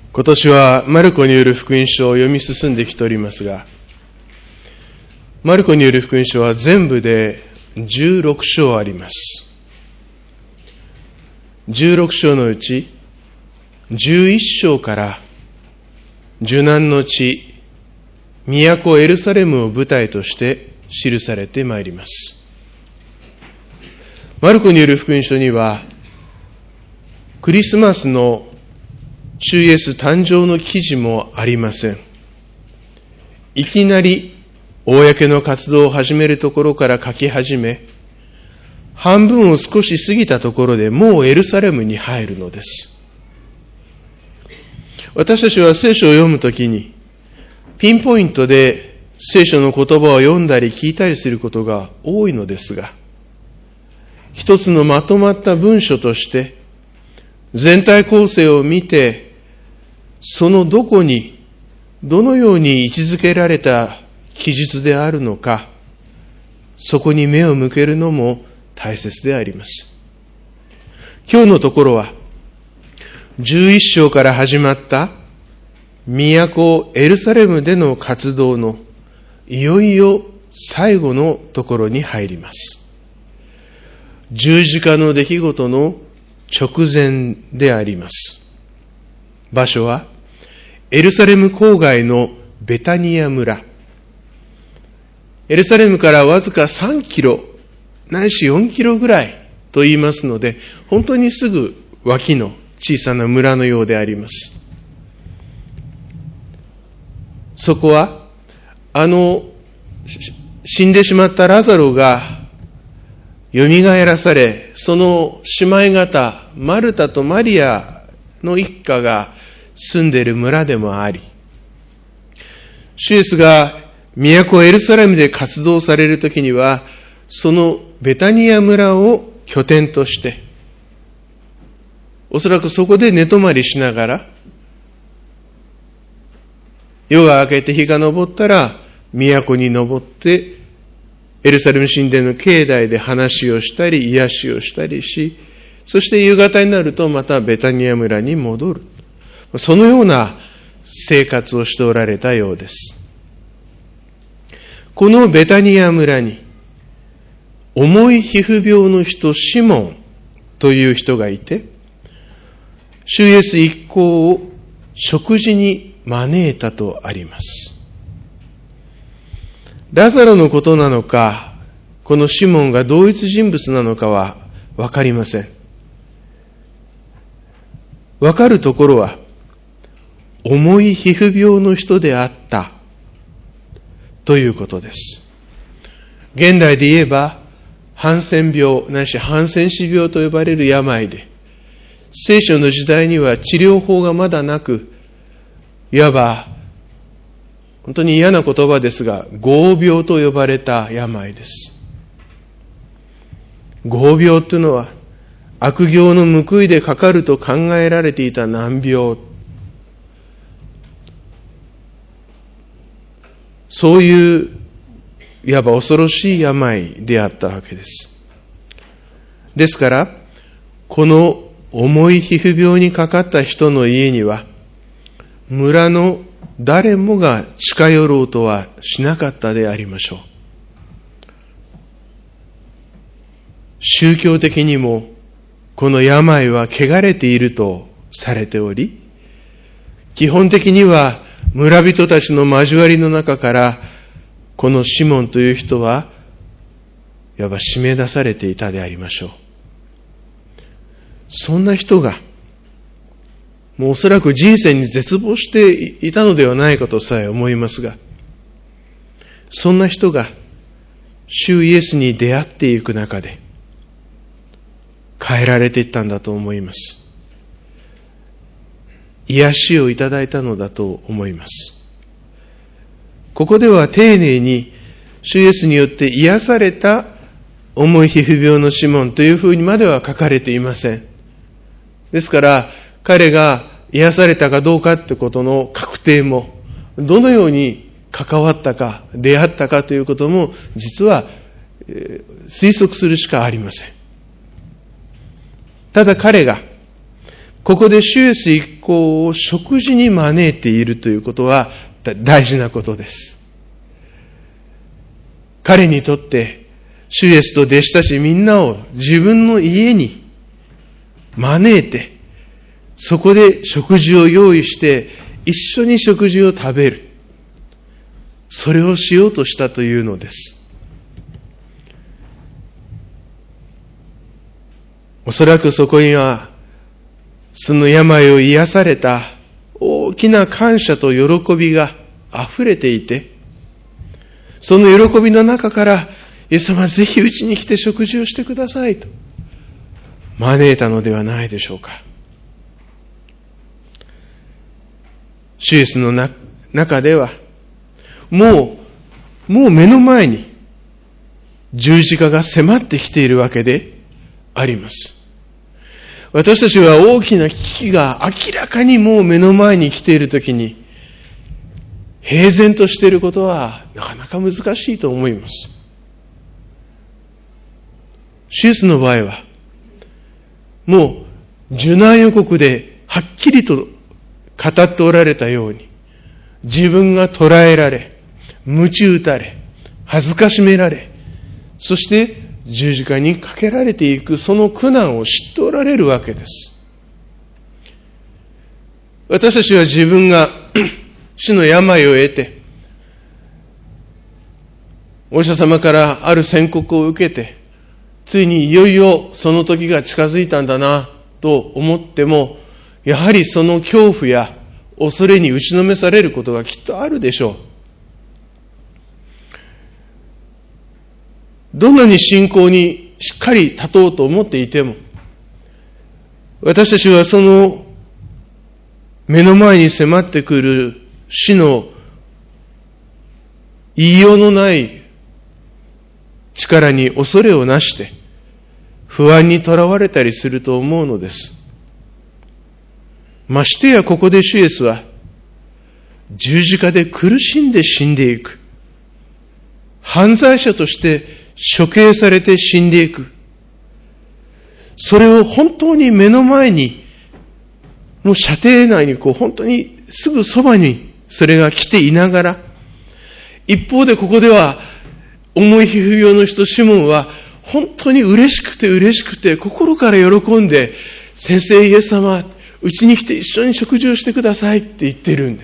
今年はマルコによる福音書を読み進んできておりますが、マルコによる福音書は全部で16章あります。16章のうち11章から受難の地、都エルサレムを舞台として記されてまいります。マルコによる福音書には、クリスマスの主イエス誕生の記事もありません。いきなり公の活動を始めるところから書き始め、半分を少し過ぎたところでもうエルサレムに入るのです。私たちは聖書を読むときに、ピンポイントで聖書の言葉を読んだり聞いたりすることが多いのですが、一つのまとまった文書として、全体構成を見て、そのどこに、どのように位置づけられた記述であるのか、そこに目を向けるのも大切であります。今日のところは、11章から始まった都エルサレムでの活動のいよいよ最後のところに入ります。十字架の出来事の直前であります。場所はエルサレム郊外のベタニア村。エルサレムからわずか3キロ、ないし4キロぐらいと言いますので、本当にすぐ脇の小さな村のようであります。そこは、死んでしまったラザロが蘇らされ、その姉妹方、マルタとマリアの一家が住んでいる村でもあり、主イエスが都エルサレムで活動されるときには、そのベタニア村を拠点として、おそらくそこで寝泊まりしながら、夜が明けて日が昇ったら、都に登って、エルサレム神殿の境内で話をしたり、癒しをしたりし、そして夕方になるとまたベタニア村に戻る。そのような生活をしておられたようです。このベタニア村に、重い皮膚病の人シモンという人がいて、主イエス一行を食事に招いたとあります。ラザロのことなのか、このシモンが同一人物なのかはわかりません。わかるところは、重い皮膚病の人であったということです。現代で言えば、ハンセン病ないしハンセン氏病と呼ばれる病で、聖書の時代には治療法がまだなく、いわば本当に嫌な言葉ですが、業病と呼ばれた病です。業病というのは、悪行の報いでかかると考えられていた難病。そういう、いわば恐ろしい病であったわけです。ですから、この重い皮膚病にかかった人の家には、村の誰もが近寄ろうとはしなかったでありましょう。宗教的にも、この病は汚れているとされており、基本的には村人たちの交わりの中から、このシモンという人は、いわば締め出されていたでありましょう。そんな人が、もうおそらく人生に絶望していたのではないかとさえ思いますが、そんな人が、主イエスに出会っていく中で、変えられていったんだと思います。癒しをいただいたのだと思います。ここでは丁寧に主イエスによって癒された重い皮膚病のシモンというふうにまでは書かれていません。ですから彼が癒されたかどうかってことの確定も、どのように関わったか出会ったかということも実は推測するしかありません。ただ彼がここで主イエス一行を食事に招いているということは大事なことです。彼にとって主イエスと弟子たちみんなを自分の家に招いて、そこで食事を用意して一緒に食事を食べる。それをしようとしたというのです。おそらくそこにはその病を癒された大きな感謝と喜びが溢れていて、その喜びの中から、イエス様ぜひうちに来て食事をしてくださいと招いたのではないでしょうか。主イエスの中では、もう目の前に十字架が迫ってきているわけであります。私たちは大きな危機が明らかにもう目の前に来ているときに、平然としていることはなかなか難しいと思います。主イエスの場合は、もう受難予告ではっきりと語っておられたように、自分が捕らえられ、鞭打たれ、恥ずかしめられ、そして十字架にかけられていくその苦難を知っておられるわけです。私たちは自分が主の病を得て、お医者様からある宣告を受けて、ついにいよいよその時が近づいたんだなと思っても、やはりその恐怖や恐れに打ちのめされることがきっとあるでしょう。どんなに信仰にしっかり立とうと思っていても、私たちはその目の前に迫ってくる死の言いようのない力に恐れをなして不安にとらわれたりすると思うのです。ましてやここで主イエスは十字架で苦しんで死んでいく、犯罪者として処刑されて死んでいく、それを本当に目の前に、もう射程内に本当にすぐそばにそれが来ていながら、一方でここでは重い皮膚病の人シモンは本当に嬉しくて心から喜んで、先生イエス様、うちに来て一緒に食事をしてくださいって言っているんです。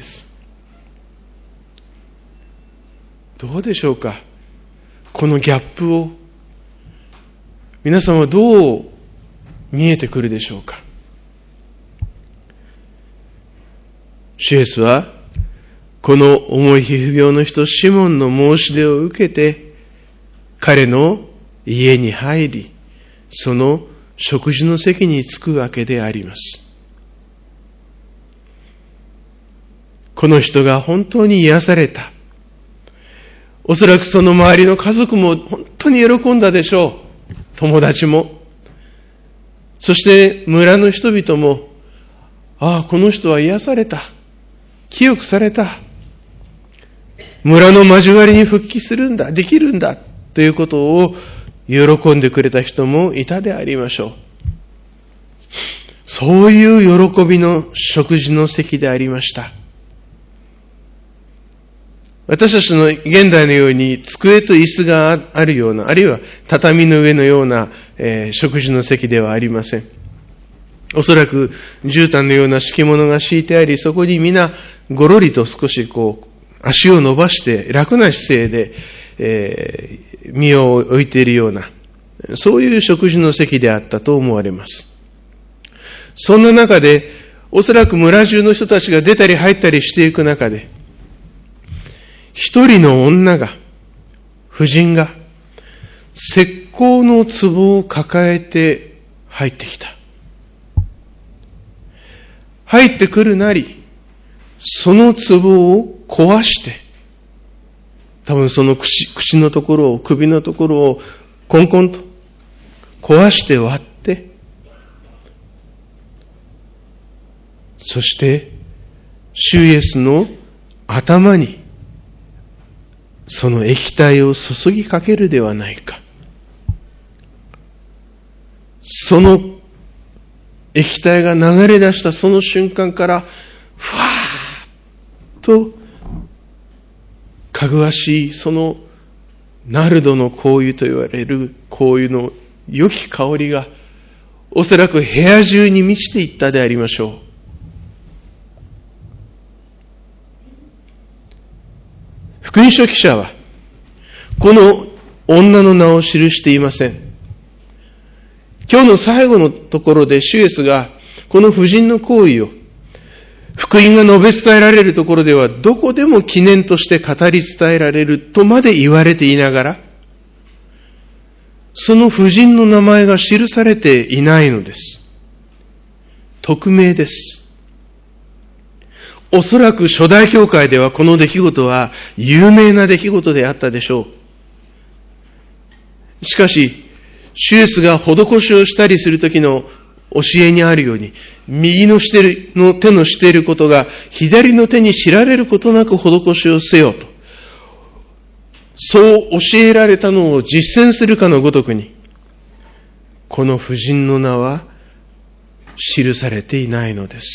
どうでしょうか。このギャップを皆さんはどう見えてくるでしょうか。主イエスはこの重い皮膚病の人シモンの申し出を受けて、彼の家に入り、その食事の席に着くわけであります。この人が本当に癒された。おそらくその周りの家族も本当に喜んだでしょう。友達も。そして村の人々も、ああ、この人は癒された。清くされた。村の交わりに復帰するんだ、できるんだ、ということを喜んでくれた人もいたでありましょう。そういう喜びの食事の席でありました。私たちの現代のように机と椅子があるような、あるいは畳の上のような、食事の席ではありません。おそらく絨毯のような敷物が敷いてあり、そこに皆ごろりと少し足を伸ばして楽な姿勢で、身を置いているような、そういう食事の席であったと思われます。そんな中で、おそらく村中の人たちが出たり入ったりしていく中で、一人の女が、婦人が、石膏の壺を抱えて入ってきた。入ってくるなり、その壺を壊して、多分その口のところを、首のところをコンコンと壊して割って、そして主イエスの頭にその液体を注ぎかけるではないか。その液体が流れ出したその瞬間から、ふわーっと、かぐわしい、そのナルドの香油と言われる香油の良き香りが、おそらく部屋中に満ちていったでありましょう。福音書記者は、この女の名を記していません。今日の最後のところで主イエスが、この婦人の行為を、福音が述べ伝えられるところでは、どこでも記念として語り伝えられるとまで言われていながら、その婦人の名前が記されていないのです。匿名です。おそらく初代教会ではこの出来事は有名な出来事であったでしょう。しかし、主イエスが施しをしたりするときの教えにあるように、右の手のしていることが左の手に知られることなく施しをせよと。そう教えられたのを実践するかのごとくに、この婦人の名は記されていないのです。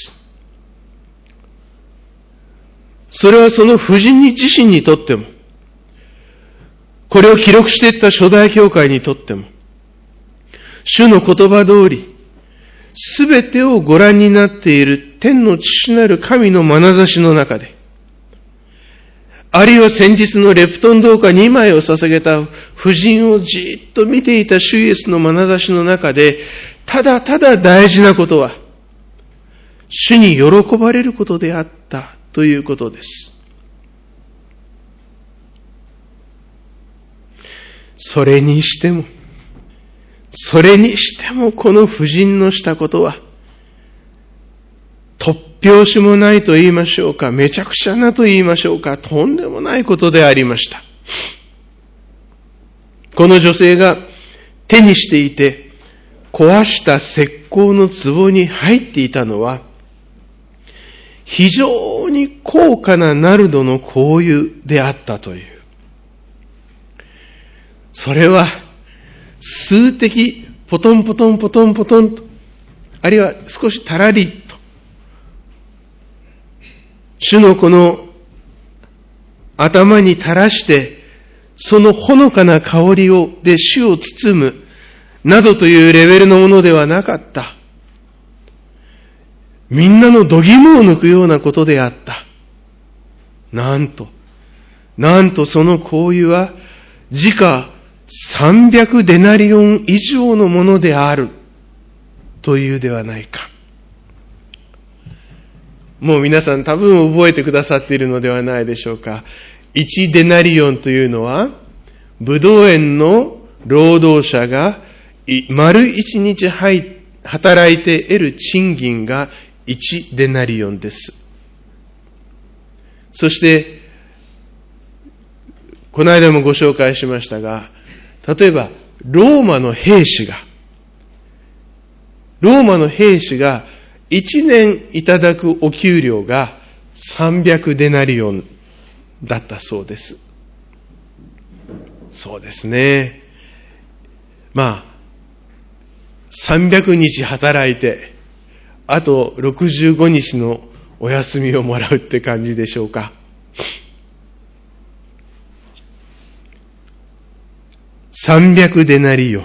それはその婦人自身にとっても、これを記録していった初代教会にとっても、主の言葉通り、すべてをご覧になっている天の父なる神の眼差しの中で、あるいは先日のレプトン銅貨2枚を捧げた婦人をじっと見ていた主イエスの眼差しの中で、ただただ大事なことは、主に喜ばれることであったということです。それにしてもこの婦人のしたことは、突拍子もないと言いましょうか、めちゃくちゃなと言いましょうか、とんでもないことでありました。この女性が手にしていて、壊した石膏の壺に入っていたのは、非常に高価なナルドの香油であったという。それは、数滴、ポトンポトンポトンポトンと、あるいは少したらりと、主のこの頭に垂らして、そのほのかな香りで主を包む、などというレベルのものではなかった。みんなの度肝を抜くようなことであった。なんとその香油は、時価300デナリオン以上のものである、というではないか。もう皆さん多分覚えてくださっているのではないでしょうか。1デナリオンというのは、ブドウ園の労働者が丸1日働いて得る賃金が1デナリオンです。そして、この間もご紹介しましたが、例えば、ローマの兵士が1年いただくお給料が300デナリオンだったそうです。そうですね。300日働いて、あと65日のお休みをもらうって感じでしょうか。300デナリオン。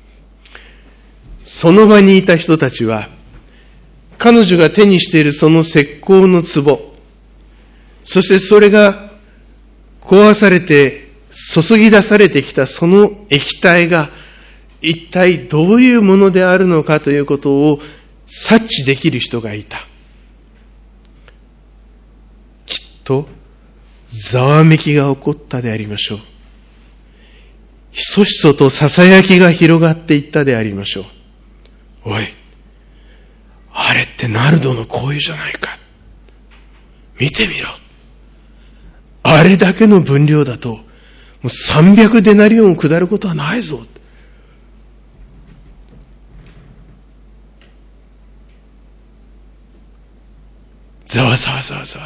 その場にいた人たちは、彼女が手にしているその石膏の壺、そしてそれが壊されて注ぎ出されてきたその液体が一体どういうものであるのかということを察知できる人がいた。きっとざわめきが起こったでありましょう。ひそひそと囁きが広がっていったでありましょう。おい、あれってナルドの香油じゃないか。見てみろ。あれだけの分量だと、もう300デナリオンを下ることはないぞ。ざわざわざわざわ。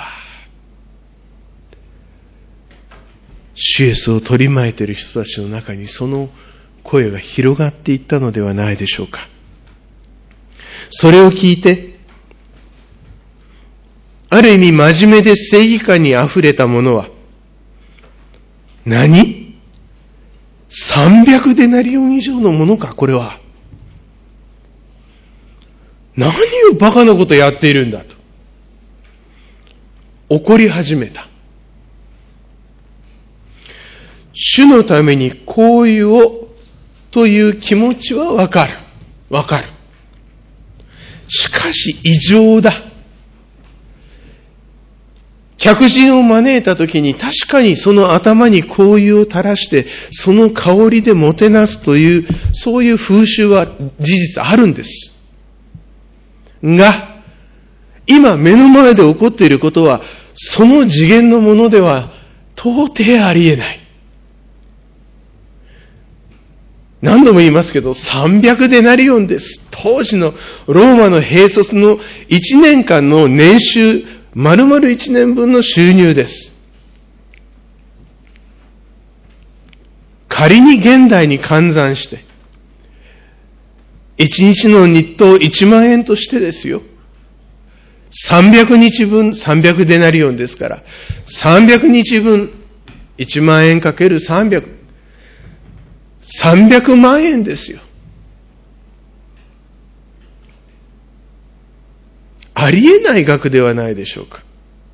主イエスを取り巻いている人たちの中にその声が広がっていったのではないでしょうか。 それを聞いて、ある意味真面目で正義感に溢れた者は、何 ?300 デナリオン以上のものか、これは。何をバカなことやっているんだと。怒り始めた。主のために行為をという気持ちはわかる。わかる。しかし異常だ。客人を招いたときに確かにその頭に香油を垂らしてその香りでもてなすというそういう風習は事実あるんです。が、今目の前で起こっていることはその次元のものでは到底ありえない。何度も言いますけど、300デナリオンです。当時のローマの兵卒の1年間の年収、丸々1年分の収入です。仮に現代に換算して、1日の日当1万円としてですよ。300日分300デナリオンですから、300日分1万円かける300。300万円ですよ。ありえない額ではないでしょうか。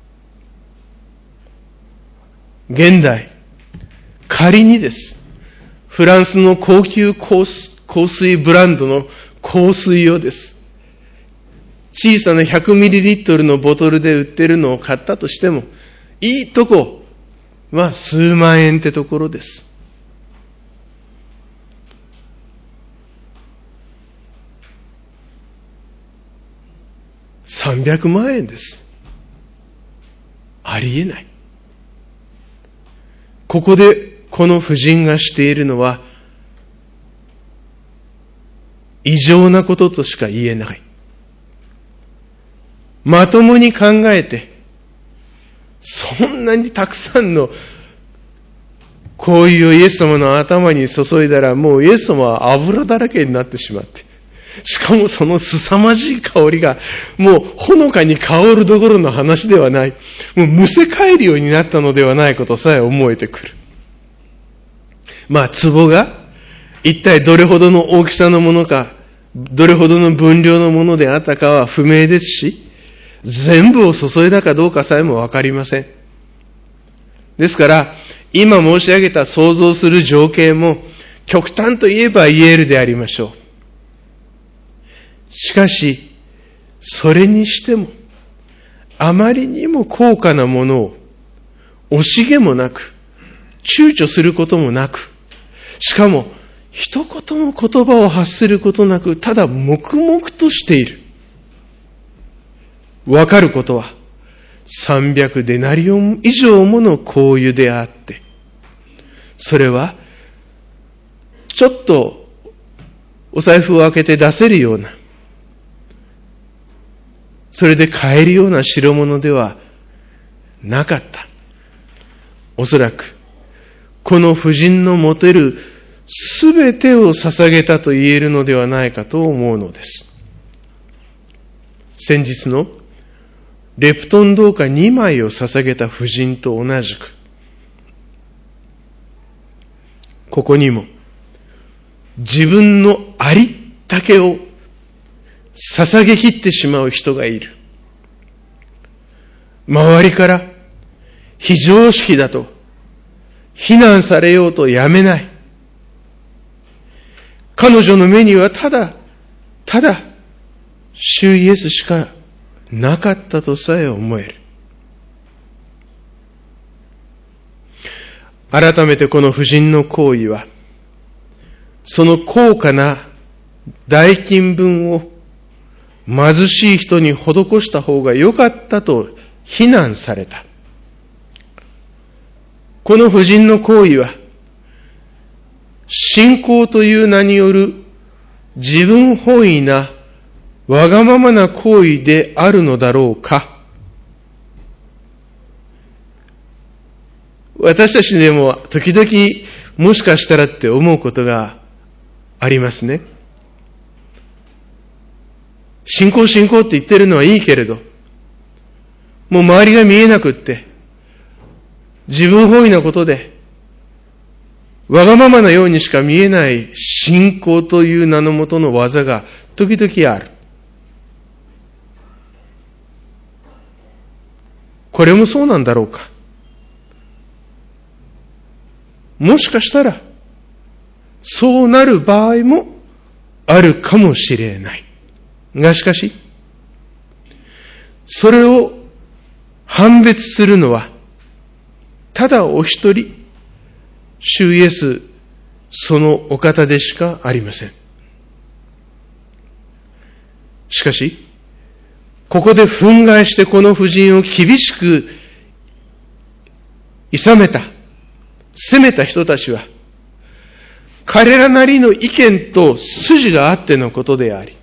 現代、仮にです。フランスの高級香水ブランドの香水をです。小さな100ミリリットルのボトルで売ってるのを買ったとしても、いいとこは数万円ってところです。300万円です。ありえない。ここでこの婦人がしているのは異常なこととしか言えない。まともに考えて、そんなにたくさんの香油をイエス様の頭に注いだらもうイエス様は油だらけになってしまって、しかもその凄まじい香りがもうほのかに香るどころの話ではない。もうむせ返るようになったのではないことさえ思えてくる。まあ壺が一体どれほどの大きさのものか、どれほどの分量のものであったかは不明ですし、全部を注いだかどうかさえもわかりません。ですから今申し上げた想像する情景も極端と言えば言えるでありましょう。しかし、それにしても、あまりにも高価なものを、惜しげもなく、躊躇することもなく、しかも、一言も言葉を発することなく、ただ黙々としている。わかることは、300デナリオン以上もの香油であって、それは、ちょっと、お財布を開けて出せるような、それで買えるような代物ではなかった。おそらく、この婦人の持てるすべてを捧げたと言えるのではないかと思うのです。先日のレプトン銅貨2枚を捧げた婦人と同じく、ここにも自分のありったけを捧げきってしまう人がいる。周りから非常識だと非難されようとやめない。彼女の目にはただ主イエスしかなかったとさえ思える。改めてこの婦人の行為は、その高価な代金分を貧しい人に施した方が良かったと非難された。この婦人の行為は、信仰という名による自分本位なわがままな行為であるのだろうか。私たちでも時々もしかしたらって思うことがありますね。 信仰信仰って言ってるのはいいけれど、もう周りが見えなくって、自分本位なことで、わがままなようにしか見えない信仰という名のもとの技が時々ある。これもそうなんだろうか。もしかしたら、そうなる場合もあるかもしれない。がしかし、それを判別するのは、ただお一人、主イエス、そのお方でしかありません。しかし、ここで憤慨してこの婦人を厳しく諌めた、責めた人たちは、彼らなりの意見と筋があってのことであり、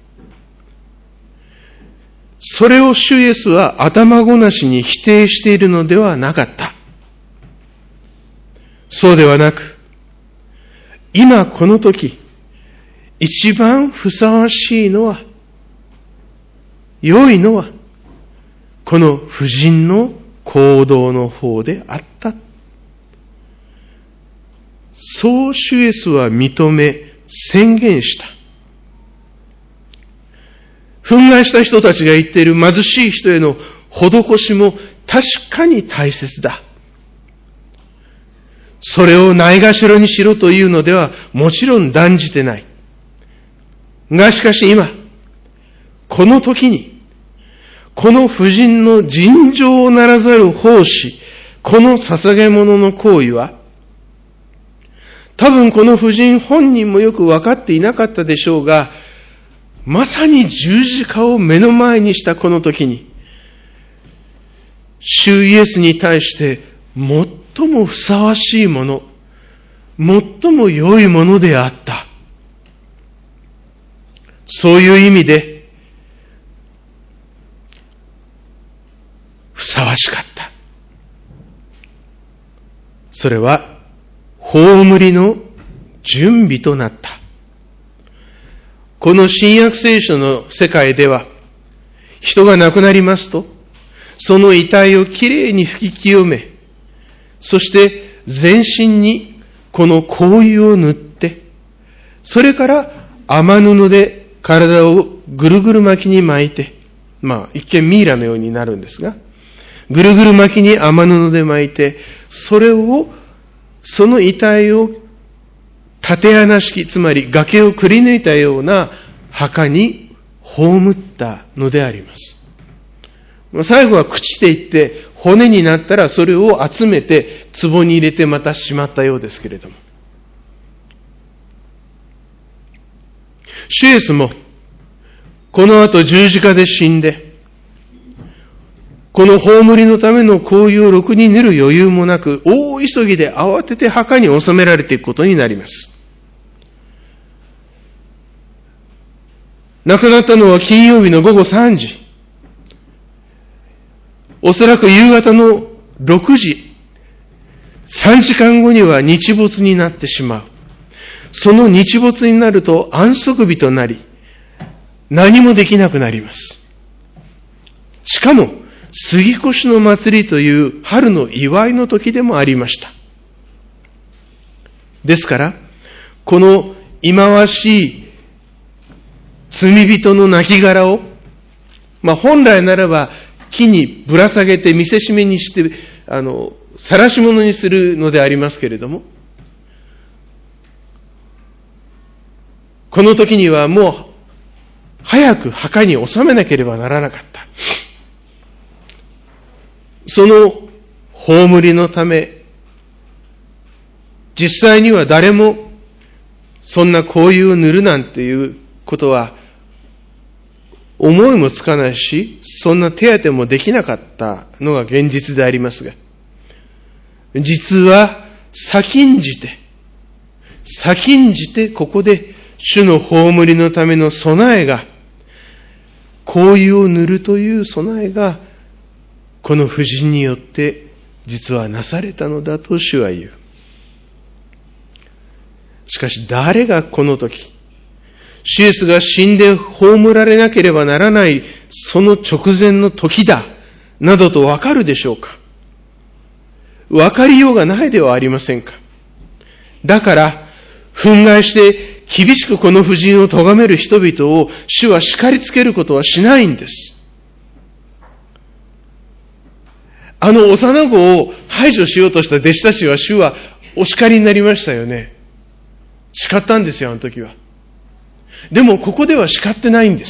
それを主イエスは頭ごなしに否定しているのではなかった。そうではなく、今この時、一番ふさわしいのは、良いのは、この婦人の行動の方であった。そう主イエスは認め、宣言した。憤慨した人たちが言っている貧しい人への施しも確かに大切だ。それをないがしろにしろというのではもちろん断じてない。がしかし今、この時に、この婦人の尋常ならざる奉仕、この捧げ物の行為は、多分この婦人本人もよく分かっていなかったでしょうが、まさに十字架を目の前にしたこの時に、主イエスに対して最もふさわしいもの、最も良いものであった。そういう意味で、ふさわしかった。それは、葬りの準備となった。この新約聖書の世界では、人が亡くなりますと、その遺体をきれいに拭き清め、そして全身にこの香油を塗って、それから雨布で体をぐるぐる巻きに巻いて、一見ミイラのようになるんですが、ぐるぐる巻きに雨布で巻いて、その遺体を縦穴式、つまり崖をくり抜いたような墓に葬ったのであります。最後は朽ちていって骨になったらそれを集めて壺に入れてまたしまったようですけれども。主イエスもこの後十字架で死んで、この葬りのための香油をろくに塗る余裕もなく、大急ぎで慌てて墓に収められていくことになります。亡くなったのは金曜日の午後3時。おそらく夕方の6時。3時間後には日没になってしまう。その日没になると安息日となり、何もできなくなります。しかも、杉越の祭りという春の祝いの時でもありました。ですから、この忌まわしい罪人の亡骸を、本来ならば木にぶら下げて見せしめにして、晒し物にするのでありますけれども、この時にはもう早く墓に収めなければならなかった。その葬りのため、実際には誰もそんな香油を塗るなんていうことは思いもつかないし、そんな手当てもできなかったのが現実でありますが、実は先んじてここで主の葬りのための備えが、香油を塗るという備えがこの婦人によって実はなされたのだと主は言う。しかし誰がこの時、 主イエスが死んで葬られなければならないその直前の時だ、などとわかるでしょうか？わかりようがないではありませんか。だから、憤慨して厳しくこの婦人を咎める人々を主は叱りつけることはしないんです。あの幼子を排除しようとした弟子たちは主はお叱りになりましたよね。叱ったんですよ、あの時は。でもここでは叱ってないんです。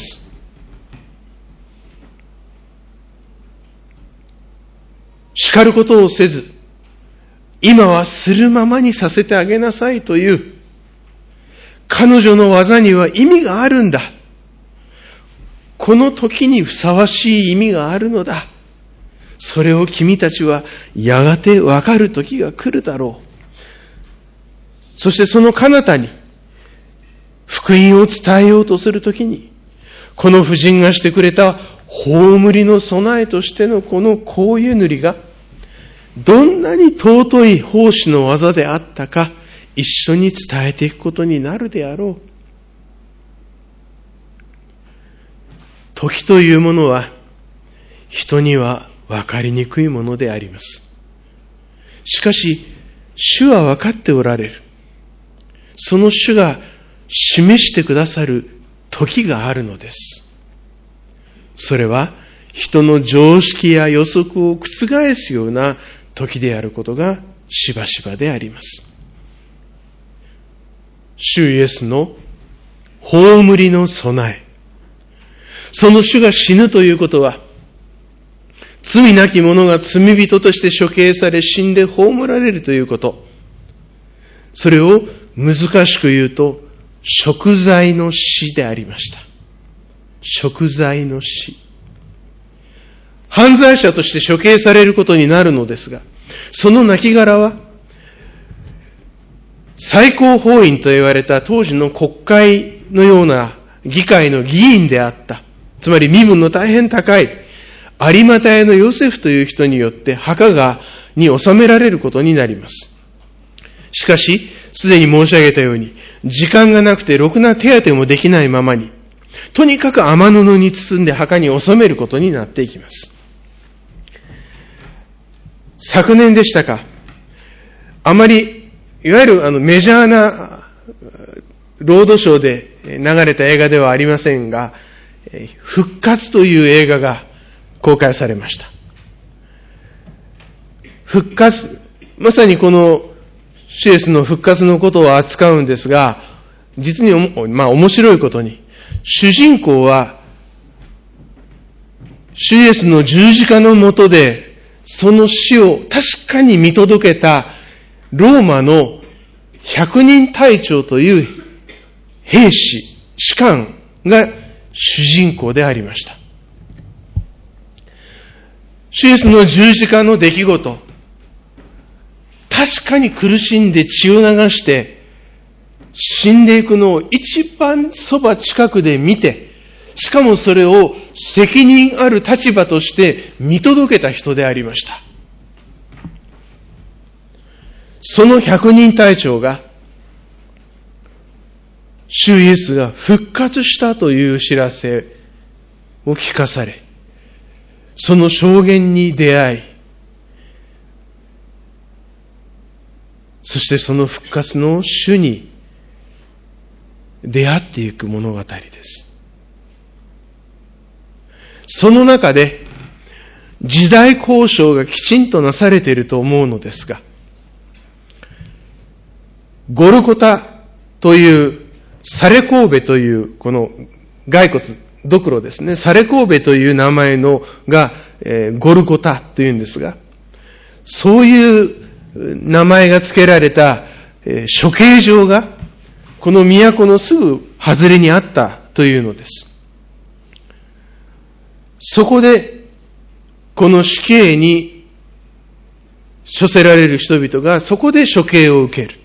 叱ることをせず、今はするままにさせてあげなさいという、彼女の技には意味があるんだ。この時にふさわしい意味があるのだ。それを君たちはやがてわかる時が来るだろう。そしてその彼方に福音を伝えようとするときに、この婦人がしてくれた葬りの備えとしてのこの香油塗りが、どんなに尊い奉仕の技であったか、一緒に伝えていくことになるであろう。時というものは、人には分かりにくいものであります。しかし、主は分かっておられる。その主が示してくださる時があるのです。それは人の常識や予測を覆すような時であることがしばしばであります。主イエスの葬りの備え。その主が死ぬということは、罪なき者が罪人として処刑され死んで葬られるということ。それを難しく言うと、贖罪の死でありました。贖罪の死。犯罪者として処刑されることになるのですが、その亡骸は、最高法院と言われた当時の国会のような議会の議員であった。つまり身分の大変高い、有馬太のヨセフという人によって墓に納められることになります。しかし、すでに申し上げたように、時間がなくてろくな手当てもできないままに、とにかく雨布に包んで墓に納めることになっていきます。昨年でしたか、あまり、いわゆるメジャーなロードショーで流れた映画ではありませんが、復活という映画が公開されました。復活、まさにこの主イエスの復活のことを扱うんですが、実に面白いことに、主人公は主イエスの十字架の下でその死を確かに見届けたローマの100人隊長という兵士、士官が主人公でありました。主イエスの十字架の出来事、確かに苦しんで血を流して死んでいくのを一番そば近くで見て、しかもそれを責任ある立場として見届けた人でありました。その100人隊長が、主イエスが復活したという知らせを聞かされ、その証言に出会い、そしてその復活の主に出会っていく物語です。その中で時代交渉がきちんとなされていると思うのですが、ゴルゴタというサレ神戸というこの骸骨、ドクロですね、サレ神戸という名前のが、ゴルゴタというんですが、そういう名前が付けられた、処刑場がこの都のすぐ外れにあったというのです。そこでこの死刑に処せられる人々がそこで処刑を受ける。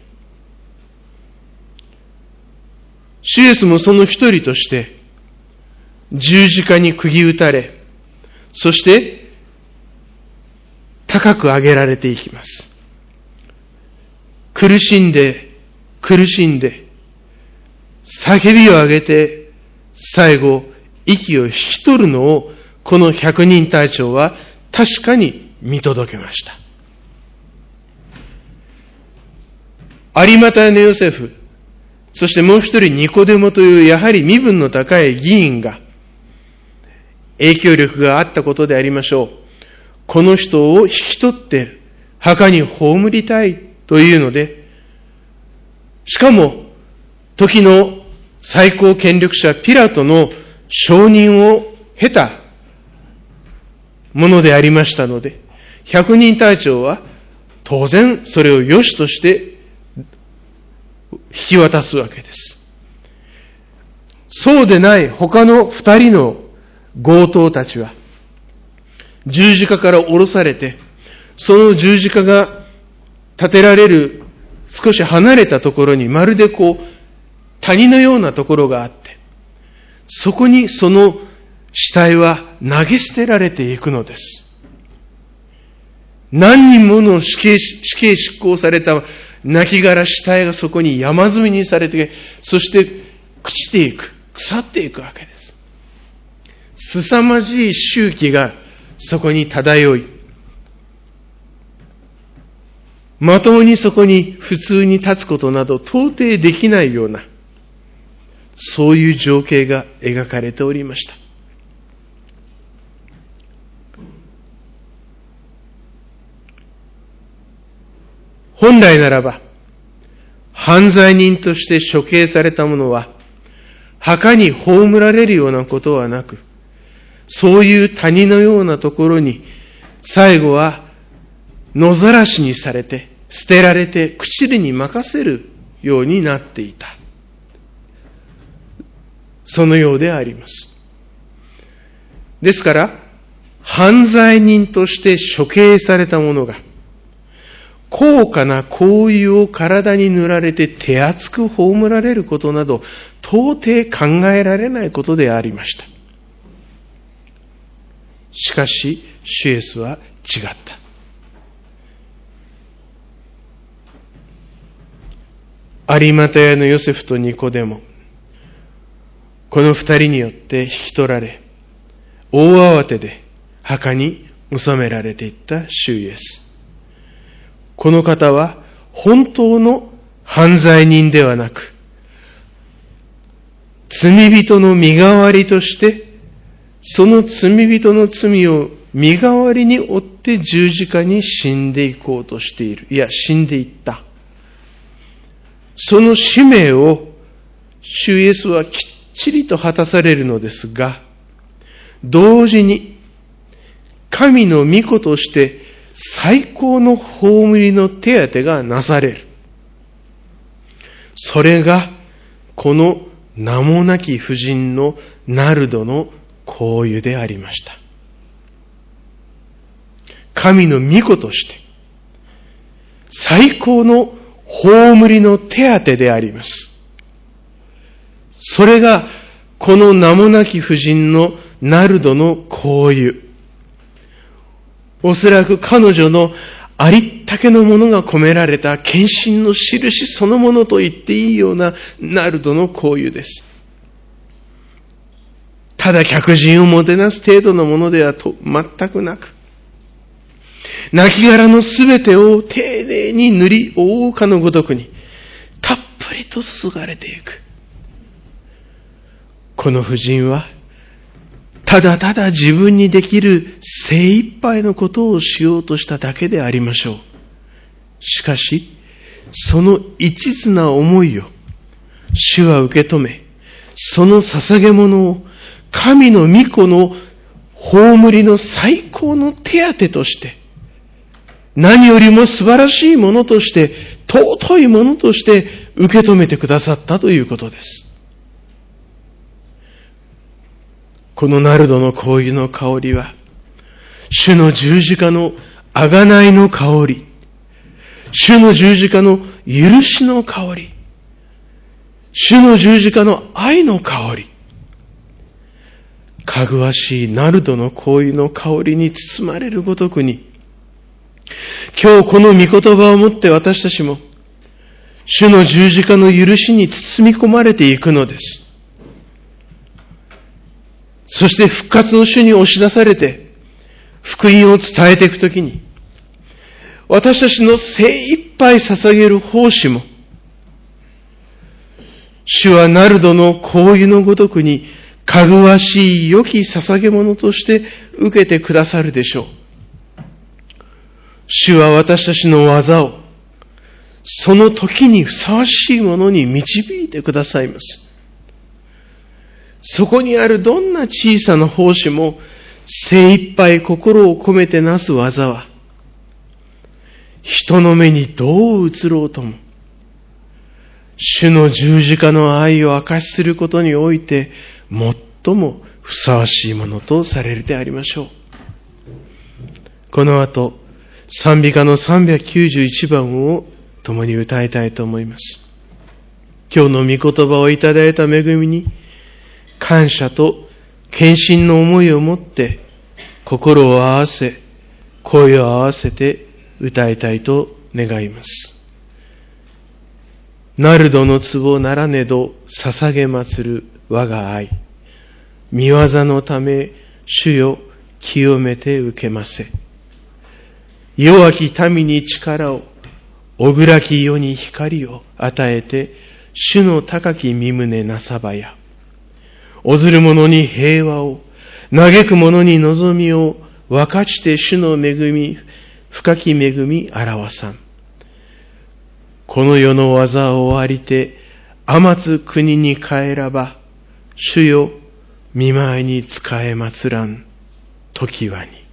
主イエスもその一人として十字架に釘打たれ、そして高く上げられていきます。苦しんで叫びを上げて、最後、息を引き取るのを、この百人隊長は確かに見届けました。有馬隊のヨセフ、そしてもう一人ニコデモというやはり身分の高い議員が、影響力があったことでありましょう。この人を引き取って墓に葬りたいというので、しかも時の最高権力者ピラトの承認を経たものでありましたので、百人隊長は当然それを良しとして引き渡すわけです。そうでない他の二人の強盗たちは十字架から下ろされて、その十字架が立てられる少し離れたところにまるで谷のようなところがあって、そこにその死体は投げ捨てられていくのです。何人もの死刑執行された亡骸死体がそこに山積みにされて、そして朽ちていく、腐っていくわけです。凄まじい臭気がそこに漂い、まともにそこに普通に立つことなど到底できないような、そういう情景が描かれておりました。本来ならば、犯罪人として処刑された者は、墓に葬られるようなことはなく、そういう谷のようなところに、最後は野ざらしにされて、捨てられて、朽ちるに任せるようになっていた。そのようであります。ですから、犯罪人として処刑された者が、高価な香油を体に塗られて手厚く葬られることなど、到底考えられないことでありました。しかし、主イエスは違った。有馬屋のヨセフとニコデモ、この二人によって引き取られ、大慌てで墓に納められていった主イエス。この方は本当の犯罪人ではなく、罪人の身代わりとして、その罪人の罪を身代わりに負って十字架に死んでいこうとしている。いや、死んでいった。その使命を主イエスはきっちりと果たされるのですが、同時に神の御子として最高の葬りの手当てがなされる。それがこの名もなき婦人のナルドの香油でありました。神の御子として最高の葬りの手当てであります。それがこの名もなき婦人のナルドの香油。おそらく彼女のありったけのものが込められた献身の印そのものと言っていいようなナルドの香油です。ただ客人をもてなす程度のものでは全くなく、亡骸のすべてを丁寧に塗り覆うかのごとくに、たっぷりと注がれていく。この婦人は、ただただ自分にできる精一杯のことをしようとしただけでありましょう。しかし、その一途な思いを、主は受け止め、その捧げ物を神の御子の葬りの最高の手当てとして、何よりも素晴らしいものとして、尊いものとして受け止めてくださったということです。このナルドの香油の香りは、主の十字架の贖いの香り、主の十字架の許しの香り、主の十字架の愛の香り、かぐわしいナルドの香油の香りに包まれるごとくに、今日この御言葉をもって私たちも、 主の十字架の許しに包み込まれていくのです。そして復活の主に押し出されて、福音を伝えていくときに、私たちの精一杯捧げる奉仕も、主はナルドの香油のごとくに、かぐわしい良き捧げ物として受けてくださるでしょう。主は私たちの技を、その時にふさわしいものに導いてくださいます。そこにあるどんな小さな奉仕も、精一杯心を込めてなす技は、人の目にどう映ろうとも、主の十字架の愛を証しすることにおいて、最もふさわしいものとされるでありましょう。この後、賛美歌の391番を共に歌いたいと思います。今日の御言葉をいただいた恵みに、感謝と献身の思いを持って、心を合わせ、声を合わせて歌いたいと願います。ナルドの壺ならねど捧げ祭る我が愛。御業のため主よ清めて受けませ。弱き民に力を、おぐらき世に光を与えて、主の高き身旨なさばや。おずる者に平和を、嘆く者に望みを、分かちて主の恵み、深き恵み表さん。この世の技を終わりて、天津国に帰らば、主よ、見舞いに仕え祭らん、時はに。